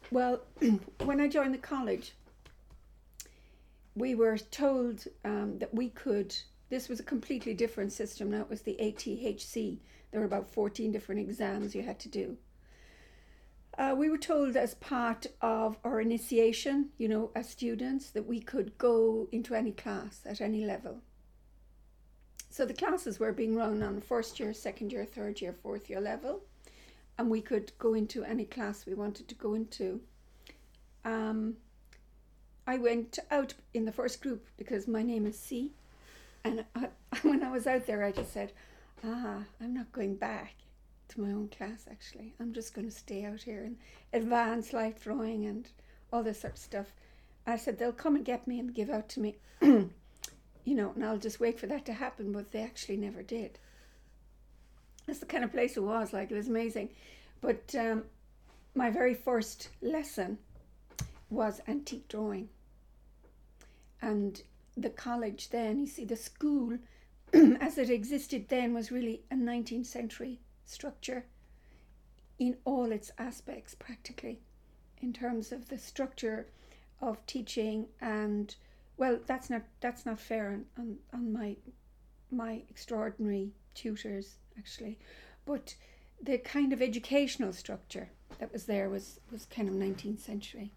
Well, when I joined the college, we were told that we could. This was a completely different system. Now it was the ATHC. There were about 14 different exams you had to do. We were told as part of our initiation, as students, that we could go into any class at any level. So the classes were being run on first year, second year, third year, fourth year level, and we could go into any class we wanted to go into. Um, I went out in the first group because my name is C, and when I was out there, I just said, I'm not going back to my own class actually. I'm just going to stay out here and advance light drawing and all this sort of stuff. I said, they'll come and get me and give out to me, and I'll just wait for that to happen, but they actually never did. That's the kind of place it was, like, it was amazing. But my very first lesson was antique drawing. And the college then, you see, the school as it existed then was really a 19th century structure in all its aspects, practically, in terms of the structure of teaching. And well, that's not fair on my extraordinary tutors actually, but the kind of educational structure that was there was kind of 19th century.